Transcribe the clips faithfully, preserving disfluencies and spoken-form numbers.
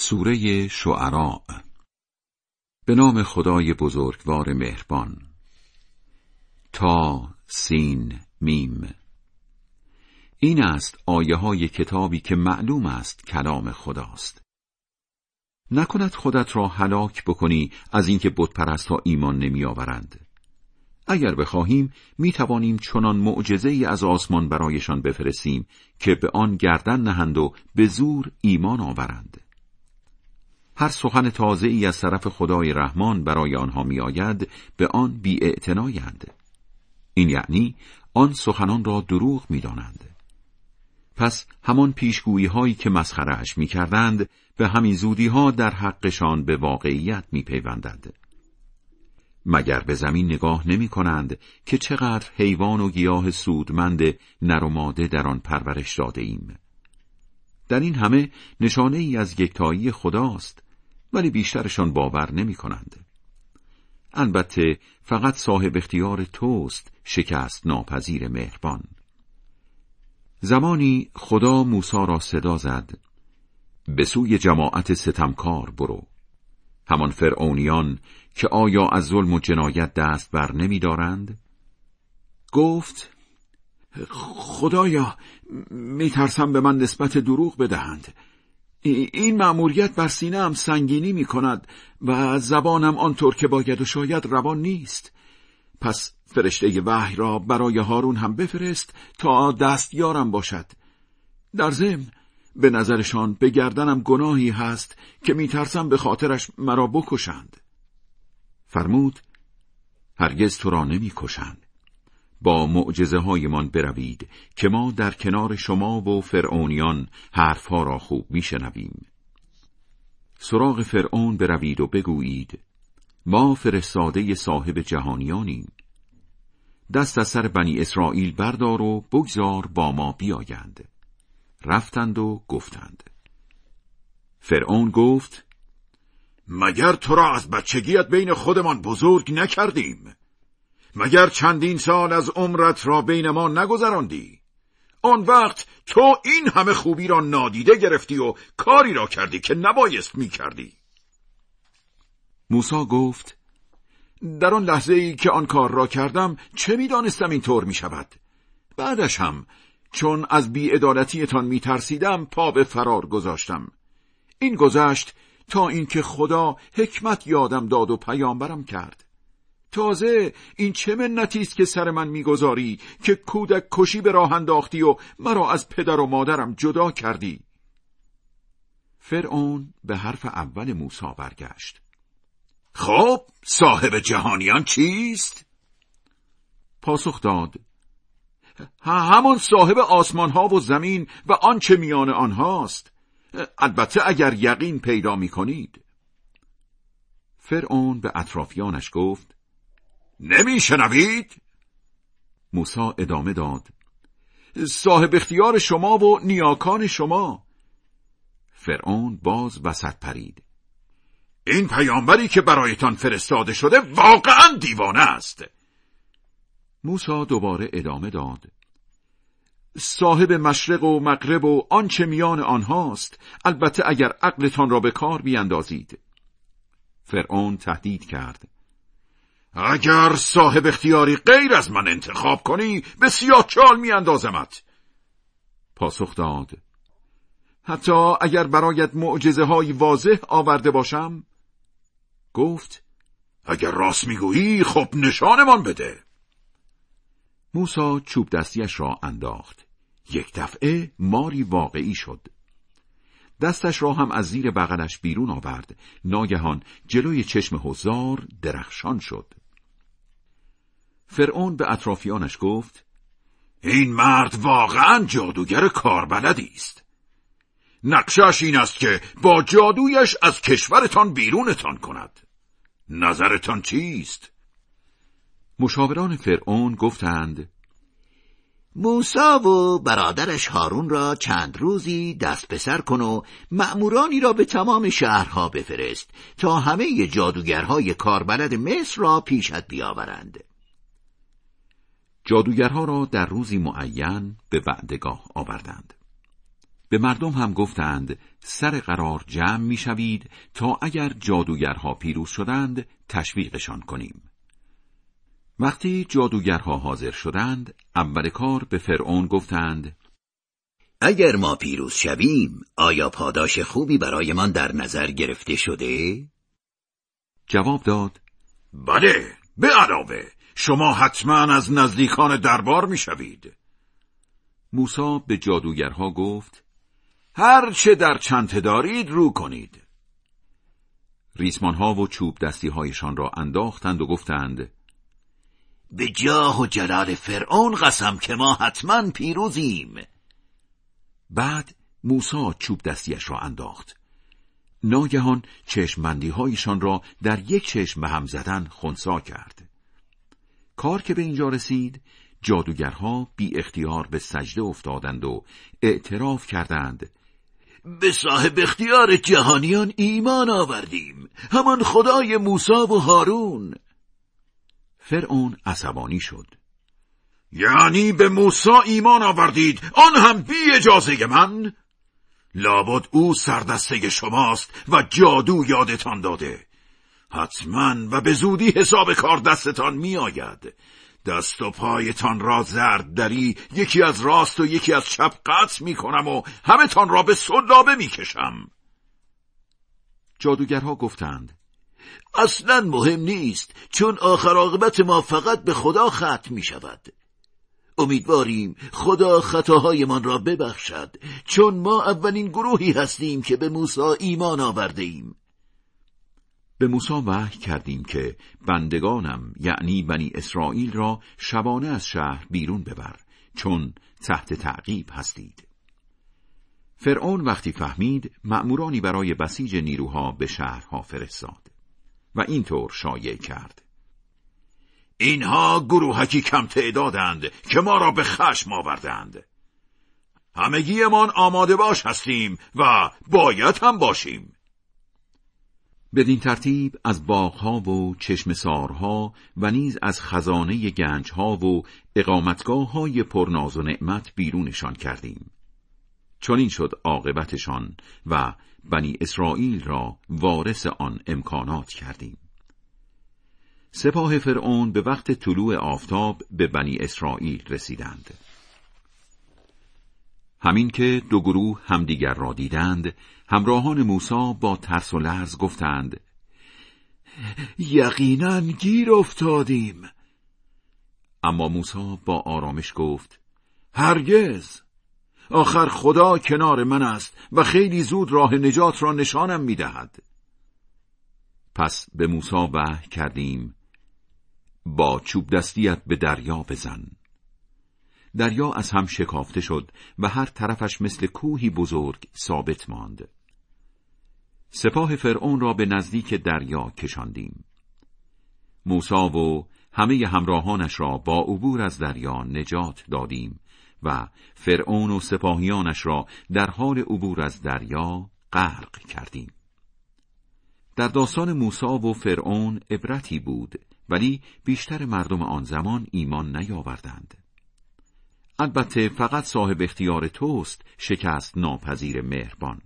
سوره شعراء. به نام خدای بزرگوار مهربان. تا سین میم. این است آیه های کتابی که معلوم است کلام خداست. نکند خودت را هلاک بکنی از اینکه بت پرستها ایمان نمی آورند. اگر بخواهیم می توانیم چنان معجزه‌ای از آسمان برایشان بفرستیم که به آن گردن نهند و به زور ایمان آورند. هر سخن تازه‌ای از طرف خدای رحمان برای آنها می آید، به آن بی‌اعتنایند. این یعنی آن سخنان را دروغ می دانند. پس همان پیشگویی هایی که مسخره اش می کردند، به همین زودی ها در حقشان به واقعیت می پیوندند. مگر به زمین نگاه نمی کنند که چقدر حیوان و گیاه سودمند نر و ماده در آن پرورش داده ایم. در این همه نشانه ای از یکتایی خداست، ولی بیشترشان باور نمی کنند. البته فقط صاحب اختیار توست، شکست ناپذیر مهربان. زمانی خدا موسی را صدا زد: به سوی جماعت ستمکار برو، همان فرعونیان که آیا از ظلم و جنایت دست بر نمی دارند؟ گفت: خدایا، می ترسم به من نسبت دروغ بدهند. این مأموریت بر سینه‌ام سنگینی می کند و زبانم آنطور که باید و شاید روان نیست. پس فرشته وحی را برای هارون هم بفرست تا دستیارم باشد. در ضمن به نظرشان به گردنم گناهی هست که می ترسم به خاطرش مرا بکشند. فرمود: هرگز تو را نمی کشند. با معجزه هایمان بروید که ما در کنار شما و فرعونیان حرفها را خوب می شنویم. سراغ فرعون بروید و بگویید: ما فرستاده صاحب جهانیانیم. دست از سر بنی اسرائیل بردار و بگذار با ما بیایند. رفتند و گفتند. فرعون گفت: مگر تو را از بچگیت بین خودمان بزرگ نکردیم؟ مگر چندین سال از عمرت را بین ما نگذراندی؟ آن وقت تو این همه خوبی را نادیده گرفتی و کاری را کردی که نبایست می کردی. موسی گفت: در آن لحظه ای که آن کار را کردم چه می دانستم این طور می شود؟ بعدش هم چون از بی‌عدالتیتان می ترسیدم پا به فرار گذاشتم. این گذشت تا اینکه خدا حکمت یادم داد و پیامبرم کرد. تازه این چه منتی است که سر من میگذاری که کودک کشی به راه انداختی و مرا از پدر و مادرم جدا کردی؟ فرعون به حرف اول موسی برگشت. خب صاحب جهانیان چیست؟ پاسخ داد: همان صاحب آسمان ها و زمین و آنچه میان آنهاست، البته اگر یقین پیدا می کنید. فرعون به اطرافیانش گفت: نمی شنوید؟ موسی ادامه داد: صاحب اختیار شما و نیاکان شما. فرعون باز وسط پرید: این پیامبری که برایتان فرستاده شده واقعا دیوانه است. موسی دوباره ادامه داد: صاحب مشرق و مغرب و آنچه میان آنهاست، البته اگر عقلتان را به کار بیاندازید. فرعون تهدید کرد: اگر صاحب اختیاری غیر از من انتخاب کنی به سیاه چال می اندازمت. پاسخ داد: حتی اگر برایت معجزه های واضح آورده باشم؟ گفت: اگر راست میگویی خب نشانمان بده. موسی چوب دستیش را انداخت. یک دفعه ماری واقعی شد. دستش را هم از زیر بغلش بیرون آورد. ناگهان جلوی چشم حضار درخشان شد. فرعون به اطرافیانش گفت: این مرد واقعا جادوگر کاربلدی است. نقشش این است که با جادویش از کشورتان بیرونتان کند. نظرتان چیست؟ مشاوران فرعون گفتند: موسی و برادرش هارون را چند روزی دست به سر کن و مأمورانی را به تمام شهرها بفرست تا همه جادوگرهای کاربلد مصر را پیشت بیاورند. جادوگرها را در روزی معین به وعدگاه آوردند. به مردم هم گفتند سر قرار جمع میشوید تا اگر جادوگرها پیروز شدند تشویقشان کنیم. وقتی جادوگرها حاضر شدند، اول کار به فرعون گفتند اگر ما پیروز شویم، آیا پاداش خوبی برایمان در نظر گرفته شده؟ جواب داد بله، به علاوه شما حتما از نزدیکان دربار میشوید. موسی به جادوگرها گفت هر چه در چنته دارید رو کنید. ریسمانها و چوب دستی هایشان را انداختند و گفتند به جاه و جلال فرعون قسم که ما حتما پیروزیم. بعد موسی چوب دستیش را انداخت. ناگهان چشمبندی هایشان را در یک چشم به هم زدن خنثی کرد. کار که به اینجا رسید، جادوگرها بی اختیار به سجده افتادند و اعتراف کردند به صاحب اختیار جهانیان ایمان آوردیم، همان خدای موسی و هارون. فرعون عصبانی شد. یعنی به موسی ایمان آوردید، آن هم بی اجازه من؟ لابد او سردسته شماست و جادو یادتان داده. حتما و به زودی حساب کار دستتان می آید. دست و پایتان را زرد دری، یکی از راست و یکی از چپ قطع می کنم و همه تان را به سلابه می کشم. جادوگرها گفتند اصلا مهم نیست، چون آخر عاقبت ما فقط به خدا ختم می شود. امیدواریم خدا خطاهایمان را ببخشد، چون ما اولین گروهی هستیم که به موسی ایمان آورده ایم. به موسی وحی کردیم که بندگانم یعنی بنی اسرائیل را شبانه از شهر بیرون ببر، چون تحت تعقیب هستید. فرعون وقتی فهمید، مأمورانی برای بسیج نیروها به شهرها فرستاد و اینطور شایع کرد اینها گروهکی کم تعدادند که ما را به خشم آوردند. همگیمان آماده باش هستیم و باید هم باشیم. بدین ترتیب از باغها و چشمسارها و نیز از خزانه گنجها و اقامتگاه‌های پرناز و نعمت بیرونشان کردیم. چون این شد عاقبتشان و بنی اسرائیل را وارث آن امکانات کردیم. سپاه فرعون به وقت طلوع آفتاب به بنی اسرائیل رسیدند. همین که دو گروه همدیگر را دیدند، همراهان موسی با ترس و لرز گفتند یقینا گیر افتادیم. اما موسی با آرامش گفت هرگز، آخر خدا کنار من است و خیلی زود راه نجات را نشانم می‌دهد. پس به موسی وحی کردیم با چوب دستیت به دریا بزن. دریا از هم شکافته شد و هر طرفش مثل کوهی بزرگ ثابت ماند. سپاه فرعون را به نزدیک دریا کشاندیم. موسی و همه همراهانش را با عبور از دریا نجات دادیم و فرعون و سپاهیانش را در حال عبور از دریا غرق کردیم. در داستان موسی و فرعون عبرتی بود، ولی بیشتر مردم آن زمان ایمان نیاوردند. البته فقط صاحب اختیار توست شکست ناپذیر مهربان.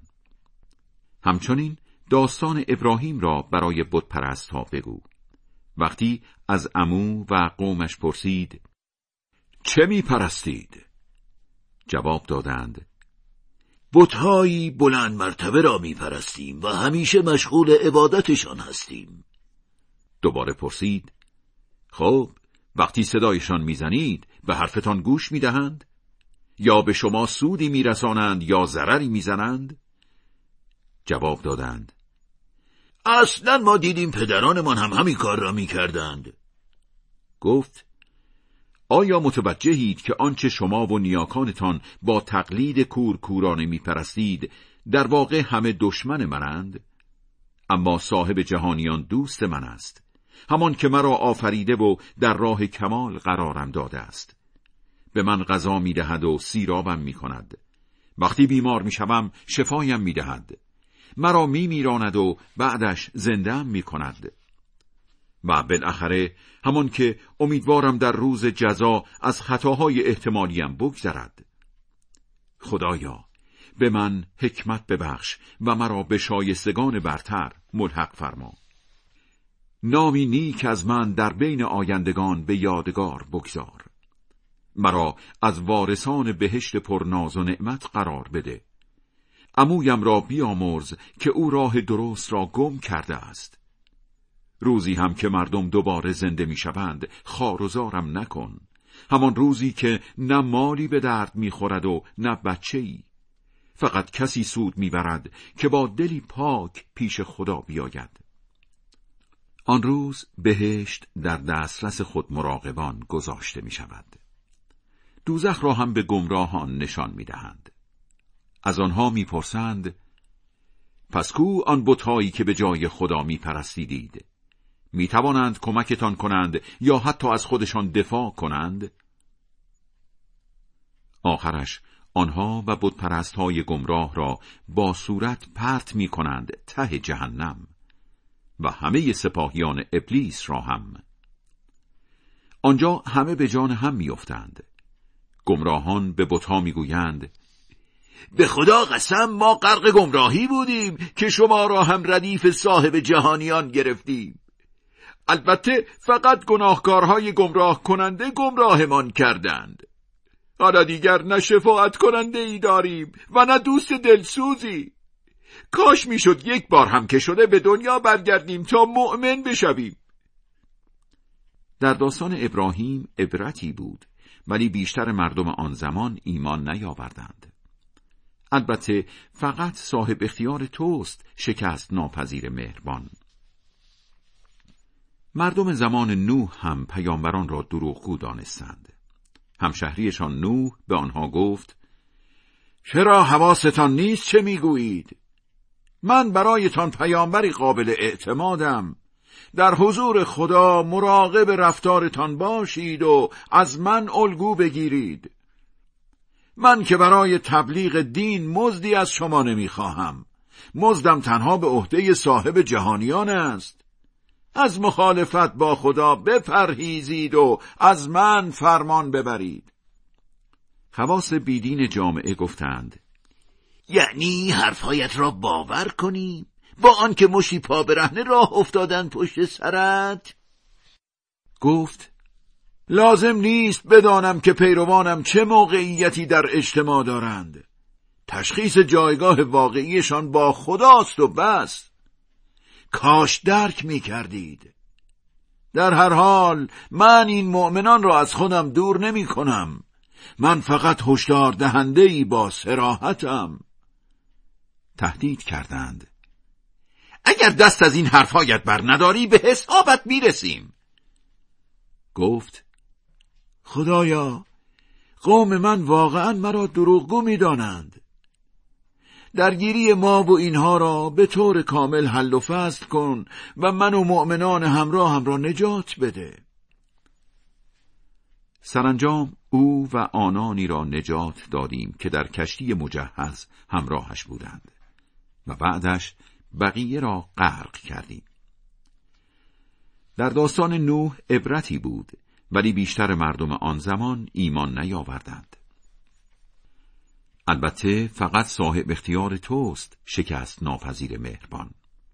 همچنین داستان ابراهیم را برای بت پرست‌ها بگو. وقتی از عمو و قومش پرسید چه می پرستید؟ جواب دادند بت‌هایی بلند مرتبه را می پرستیم و همیشه مشغول عبادتشان هستیم. دوباره پرسید خب وقتی صدایشان میزنید به حرفتان گوش میدهند؟ یا به شما سودی میرسانند یا ضرری میزنند؟ جواب دادند اصلا ما دیدیم پدرانمان هم همین کار را میکردند. گفت آیا متوجهید که آنچه شما و نیاکانتان با تقلید کورکورانه میپرستید در واقع همه دشمن منند؟ اما صاحب جهانیان دوست من است، همان که مرا آفریده و در راه کمال قرارم داده است. به من غذا می دهد و سیرابم می کند. وقتی بیمار می شوم شفایم می دهد. مرا می میراند و بعدش زنده‌ام می کند. و بالاخره همان که امیدوارم در روز جزا از خطاهای احتمالیم بگذرد. خدایا، به من حکمت ببخش و مرا به شایستگان برتر ملحق فرما. نامی نیک از من در بین آیندگان به یادگار بگذار. مرا از وارثان بهشت پرناز و نعمت قرار بده. عمویم را بیامرز که او راه درست را گم کرده است. روزی هم که مردم دوباره زنده می شوند خوار و زارم نکن، همان روزی که نه مالی به درد می خورد و نه بچه‌ای. فقط کسی سود می برد که با دلی پاک پیش خدا بیاید. آن روز بهشت در دسترس خود مراقبان گذاشته می شود. دوزخ را هم به گمراهان نشان می دهند. از آنها می پرسند: پس کو آن بت‌هایی که به جای خدا می پرستیدید؟ می توانند کمکتان کنند یا حتی از خودشان دفاع کنند؟ آخرش آنها و بت‌پرست‌های گمراه را با صورت پرت می کنند ته جهنم و همه سپاهیان ابلیس را هم. آنجا همه به جان هم می افتند. گمراهان به بت‌ها می گویند: به خدا قسم ما غرق گمراهی بودیم که شما را هم ردیف صاحب جهانیان گرفتیم. البته فقط گناهکارهای گمراه کننده گمراهمان کردند. حالا دیگر نه شفاعت کننده ای داریم و نه دوست دلسوزی. کاش میشد یک بار هم که شده به دنیا برگردیم تا مؤمن بشویم. در داستان ابراهیم عبرتی بود، ولی بیشتر مردم آن زمان ایمان نیاوردند. البته فقط صاحب اختیار توست شکست ناپذیر مهربان. مردم زمان نوح هم پیامبران را دروغگو دانستند. همشهریشان نوح به آنها گفت: چرا حواستان نیست چه میگویید؟ من برایتان پیامبری قابل اعتمادم. در حضور خدا مراقب رفتارتان باشید و از من الگو بگیرید. من که برای تبلیغ دین مزدی از شما نمیخواهم. مزدم تنها به عهده صاحب جهانیان است. از مخالفت با خدا بپرهیزید و از من فرمان ببرید. خواص بیدین جامعه گفتند: یعنی حرفایت را باور کنیم با آنکه مشی پا برهنه راه افتادن پشت سرت؟ گفت: لازم نیست بدانم که پیروانم چه موقعیتی در اجتماع دارند. تشخیص جایگاه واقعیشان با خداست و بس. کاش درک می کردید. در هر حال من این مؤمنان را از خودم دور نمی کنم. من فقط هشدار دهنده‌ای با صراحتم. تهدید کردند: اگر دست از این حرفایت بر نداری به حسابت می رسیم. گفت: خدایا، قوم من واقعا مرا دروغگو می دانند. درگیری ما و اینها را به طور کامل حل و فصل کن و من و مؤمنان همراه هم را نجات بده. سرانجام او و آنانی را نجات دادیم که در کشتی مجهز همراهش بودند و بعدش بقیه را غرق کردیم. در داستان نوح عبرتی بود، ولی بیشتر مردم آن زمان ایمان نیاوردند. البته فقط صاحب اختیار توست شکست ناپذیر مهربان.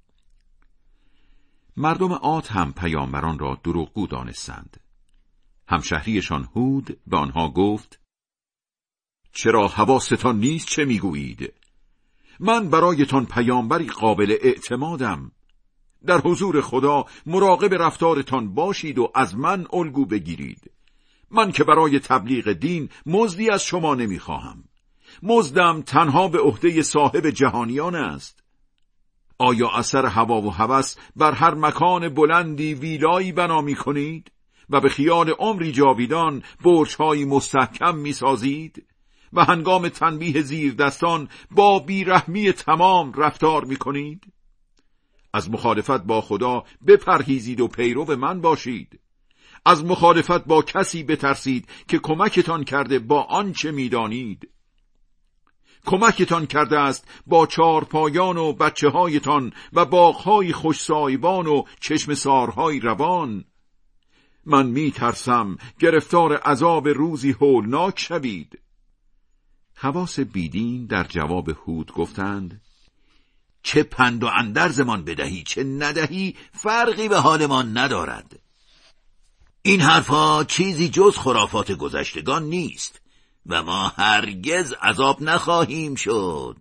مردم عاد هم پیامبران را دروغگو دانستند. همشهریشان هود به آنها گفت: چرا حواستان نیست چه میگویید؟ من برایتان پیامبری قابل اعتمادم. در حضور خدا مراقب رفتارتان باشید و از من الگو بگیرید. من که برای تبلیغ دین مزدی از شما نمیخواهم. مزدم تنها به عهده صاحب جهانیان است. آیا اثر هوا و هوس بر هر مکان بلندی ویلایی بنا می کنید و به خیال عمری جاویدان برج‌های مستحکم می سازید و هنگام تنبیه زیر دستان با بیرحمی تمام رفتار می کنید؟ از مخالفت با خدا بپرهیزید و پیرو من باشید. از مخالفت با کسی بترسید که کمکتان کرده با آنچه می دانید. کمکتان کرده است با چارپایان و بچه هایتان و باغهای خوشسایبان و چشم سارهای روان. من می ترسم گرفتار عذاب روزی هولناک شوید. خواص بیدین در جواب هود گفتند: چه پند و اندرزمان بدهی چه ندهی فرقی به حالمان ندارد. این حرفها چیزی جز خرافات گذشتگان نیست و ما هرگز عذاب نخواهیم شد.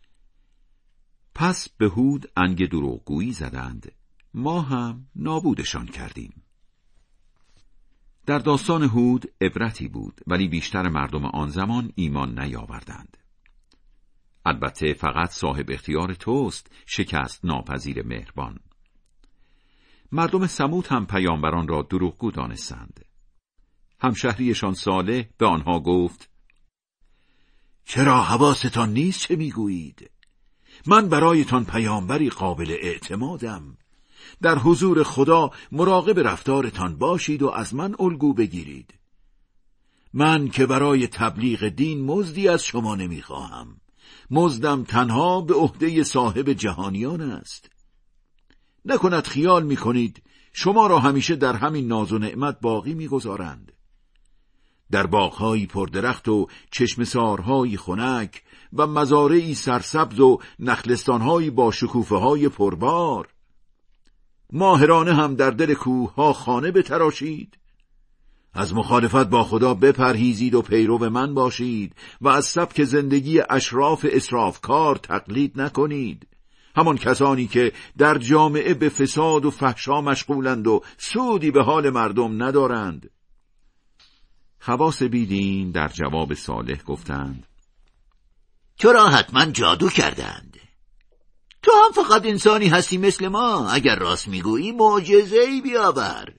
پس به هود انگ دروغگویی زدند، ما هم نابودشان کردیم. در داستان هود عبرتی بود، ولی بیشتر مردم آن زمان ایمان نیاوردند. البته فقط صاحب اختیار توست شکست ناپذیر مهربان. مردم ثمود هم پیامبران را دروغگو دانستند. همشهریشان صالح به آنها گفت: چرا حواستان نیست چه میگویید؟ من برایتان پیامبری قابل اعتمادم. در حضور خدا مراقب رفتارتان باشید و از من الگو بگیرید. من که برای تبلیغ دین مزدی از شما نمیخواهم. مزدم تنها به عهده صاحب جهانیان است. نکند خیال میکنید شما را همیشه در همین ناز و نعمت باقی میگذارند. در باغ‌هایی پردرخت و چشمه‌سارهایی خنک و مزارعی سرسبز و نخلستان‌هایی با شکوفه‌های پربار. ماهرانه هم در دل کوه‌ها خانه بتراشید. از مخالفت با خدا بپرهیزید و پیرو من باشید و از سبک زندگی اشراف اسرافکار تقلید نکنید. همان کسانی که در جامعه به فساد و فحشا مشغولند و سودی به حال مردم ندارند. خواص بیدین در جواب صالح گفتند: تو را حتما جادو کردند. تو هم فقط انسانی هستی مثل ما. اگر راست میگویی معجزه‌ای بیاور.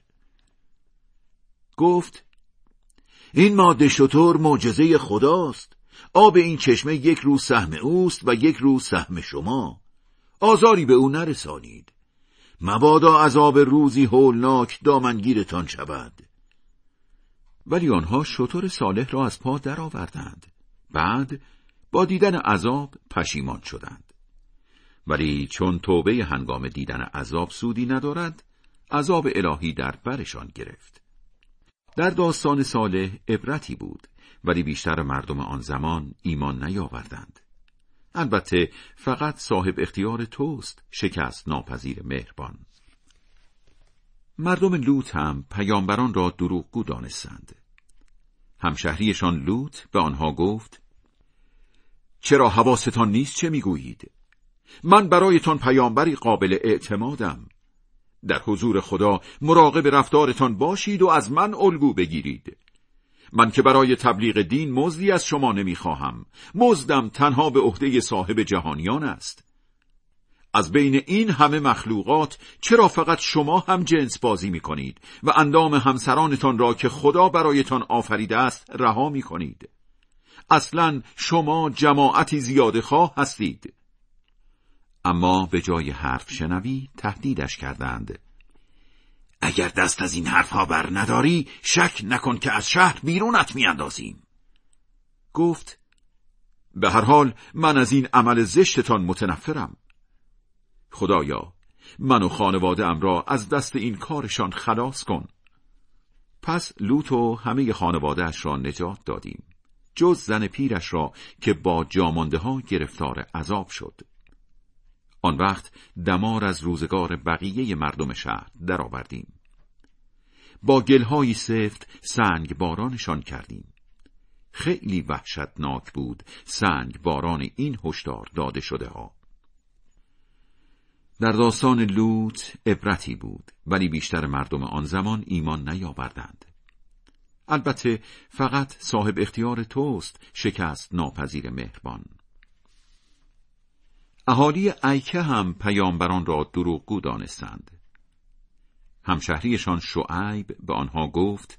گفت: این ماده شتر معجزه خداست. آب این چشمه یک روز سهم اوست و یک روز سهم شما. آزاری به او نرسانید. مبادا عذاب روزی هولناک دامنگیرتان شود. ولی آنها شتر صالح را از پا درآوردند. بعد با دیدن عذاب پشیمان شدند. ولی چون توبه هنگام دیدن عذاب سودی ندارد، عذاب الهی در برشان گرفت. در داستان صالح عبرتی بود، ولی بیشتر مردم آن زمان ایمان نیاوردند. البته فقط صاحب اختیار توست شکست ناپذیر مهربان. مردم لوط هم پیامبران را دروغگو دانستند. همشهریشان لوط به آنها گفت: چرا حواستان نیست چه میگویید؟ من برایتان پیامبری قابل اعتمادم. در حضور خدا مراقب رفتارتان باشید و از من الگو بگیرید. من که برای تبلیغ دین مزدی از شما نمیخواهم. مزدم تنها به عهده صاحب جهانیان است. از بین این همه مخلوقات چرا فقط شما هم جنس بازی میکنید و اندام همسرانتان را که خدا برایتان آفریده است رها میکنید؟ اصلا شما جماعتی زیاده خواه هستید. اما به جای حرف شنوی تهدیدش کردند: اگر دست از این حرفها بر نداری شک نکن که از شهر بیرونت میاندازیم. گفت: به هر حال من از این عمل زشتتان متنفرم. خدایا من و خانواده ام را از دست این کارشان خلاص کن. پس لوط و همه خانواده‌اش را نجات دادیم، جز زن پیرش را که با جامانده ها گرفتار عذاب شد. آن وقت دمار از روزگار بقیه مردم شهر درآوردیم. با گلهای سفت سنگ بارانشان کردیم. خیلی وحشتناک بود سنگ باران این هشدار داده شده ها. در داستان لوط عبرتی بود، ولی بیشتر مردم آن زمان ایمان نیاوردند. البته فقط صاحب اختیار توست شکست ناپذیر مهربان. اهالی ایکه هم پیامبران را دروغگو دانستند. همشهریشان شعیب به آنها گفت: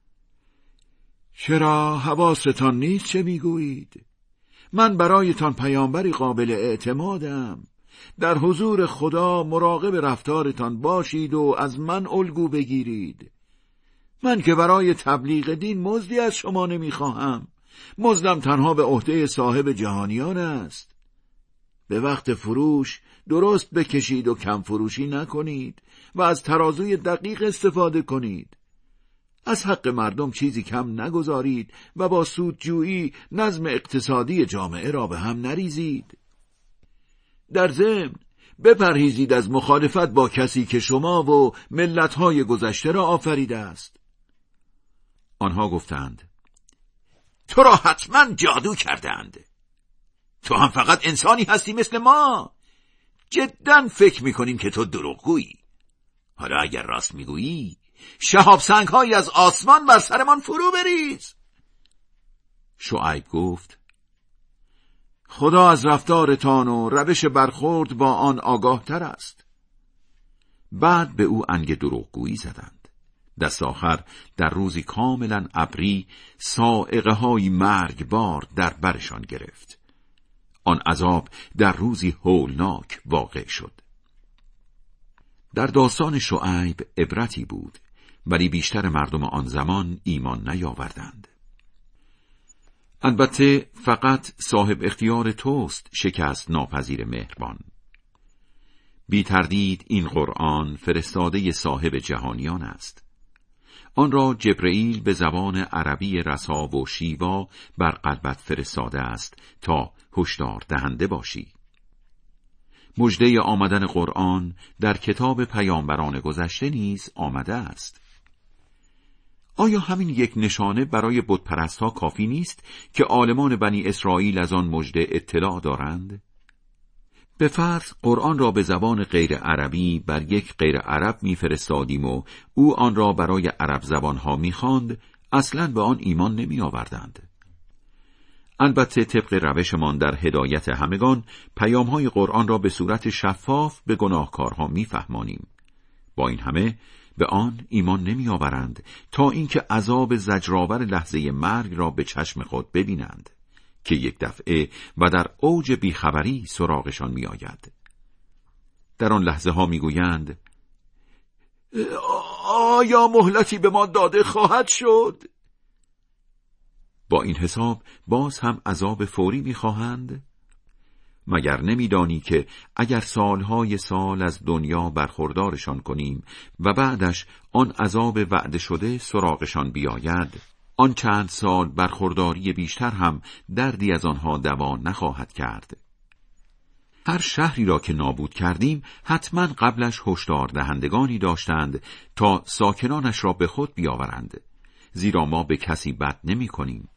چرا حواستان نیست چه میگویید؟ من برایتان پیامبری قابل اعتمادم. در حضور خدا مراقب رفتارتان باشید و از من الگو بگیرید. من که برای تبلیغ دین مزدی از شما نمیخواهم. مزدم تنها به عهده صاحب جهانیان است. به وقت فروش درست بکشید و کم فروشی نکنید و از ترازوی دقیق استفاده کنید. از حق مردم چیزی کم نگذارید و با سودجویی نظم اقتصادی جامعه را به هم نریزید. در ضمن بپرهیزید از مخالفت با کسی که شما و ملت‌های گذشته را آفریده است. آنها گفتند: تو را حتما جادو کردند. تو هم فقط انسانی هستی مثل ما. جداً فکر می‌کنیم که تو دروغگویی. حالا اگر راست میگویی شهاب سنگ‌هایی از آسمان بر سرمان فرو بریز. شعیب گفت: خدا از رفتارتان و روش برخورد با آن آگاه تر است. بعد به او انگ دروغگویی زدند. دست آخر در روزی کاملا ابری صاعقه های مرگبار در برشان گرفت. آن عذاب در روزی هولناک واقع شد. در داستان شعیب عبرتی بود، ولی بیشتر مردم آن زمان ایمان نیاوردند. البته فقط صاحب اختیار توست شکست ناپذیر مهربان. بی تردید این قرآن فرستاده صاحب جهانیان است. آن را جبرئیل به زبان عربی رسا و شیوا بر قلبت فرستاده است تا هشدار دهنده باشی. مژده آمدن قرآن در کتاب پیامبران گذشته نیز آمده است. آیا همین یک نشانه برای بتپرست‌ها کافی نیست که عالمان بنی اسرائیل از آن مژده اطلاع دارند؟ به فرض قرآن را به زبان غیر عربی بر یک غیر عرب می‌فرستادیم و او آن را برای عرب زبان‌ها می‌خواند، اصلاً به آن ایمان نمی‌آوردند. البته طبق روشمان در هدایت همگان پیام‌های قرآن را به صورت شفاف به گناهکارها می‌فهمانیم. با این همه به آن ایمان نمی‌آورند تا اینکه عذاب زجرآور لحظه مرگ را به چشم خود ببینند که یک دفعه و در اوج بیخبری سراغشان می‌آید. در آن لحظه ها می‌گویند: آیا مهلتی به ما داده خواهد شد؟ با این حساب باز هم عذاب فوری می‌خواهند؟ مگر نمی‌دانی که اگر سالهای سال از دنیا برخوردارشان کنیم و بعدش آن عذاب وعده شده سراغشان بیاید، آن چند سال برخورداری بیشتر هم دردی از آنها دوا نخواهد کرد. هر شهری را که نابود کردیم حتما قبلش هشدار دهندگانی داشتند تا ساکنانش را به خود بیاورند، زیرا ما به کسی بد نمی کنیم.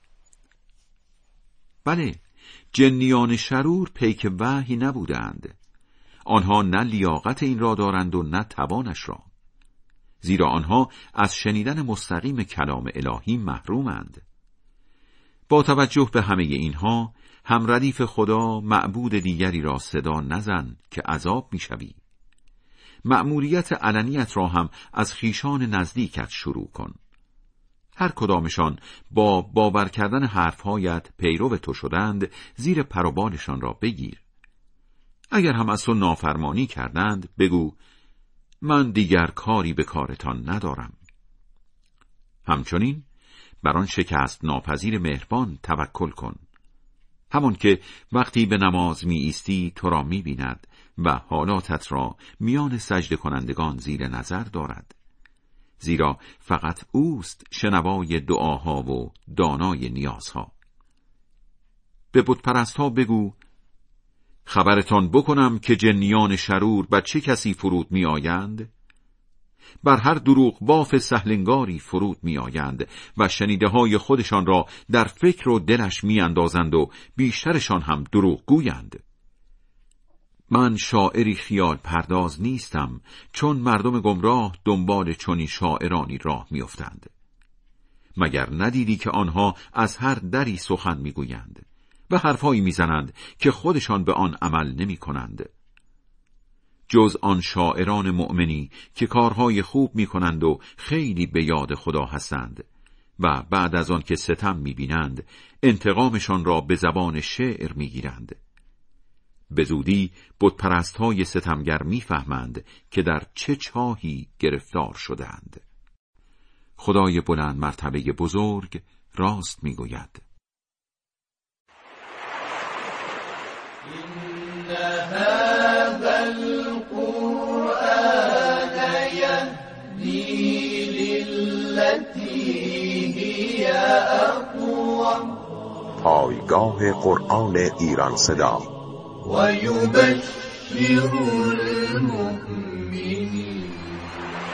بله، جنیان شرور پیک وحی نبودند. آنها نه لیاقت این را دارند و نه توانش را، زیرا آنها از شنیدن مستقیم کلام الهی محرومند. با توجه به همه اینها، هم ردیف خدا معبود دیگری را صدا نزن که عذاب میشوی. مأموریت علنیت را هم از خیشان نزدیکت شروع کن. هر کدامشان با باور کردن حرفهایت پیرو تو شدند، زیر پر و بالشان را بگیر. اگر هم از تو نافرمانی کردند، بگو من دیگر کاری به کارتان ندارم. همچنین بر آن شکست ناپذیر مهربان توکل کن، همان که وقتی به نماز می ایستی تو را می بیند و حالاتت را میان سجده کنندگان زیر نظر دارد، زیرا فقط اوست شنوای دعاها و دانای نیازها. به بتپرست‌ها بگو خبرتان بکنم که جنیان شرور بر چه کسی فرود می آیند؟ بر هر دروغ باف سهلنگاری فرود می آیند و شنیده های خودشان را در فکر و دلش می اندازند و بیشترشان هم دروغ گویند. من شاعری خیال پرداز نیستم، چون مردم گمراه دنبال چنین شاعرانی راه می افتند. مگر ندیدی که آنها از هر دری سخن می گویند و حرفهایی میزنند که خودشان به آن عمل نمی کنند. جز آن شاعران مؤمنی که کارهای خوب می کنند و خیلی به یاد خدا هستند و بعد از آن که ستم می بینند انتقامشان را به زبان شعر می گیرند. به زودی بتپرست‌های ستمگر می فهمند که در چه چاهی گرفتار شدند. خدای بلند مرتبه بزرگ راست می گوید. إن هذا القرآن يهدي للتي هي أقوم. پایگاه قرآن ایران صدا. و یبشر المؤمنین.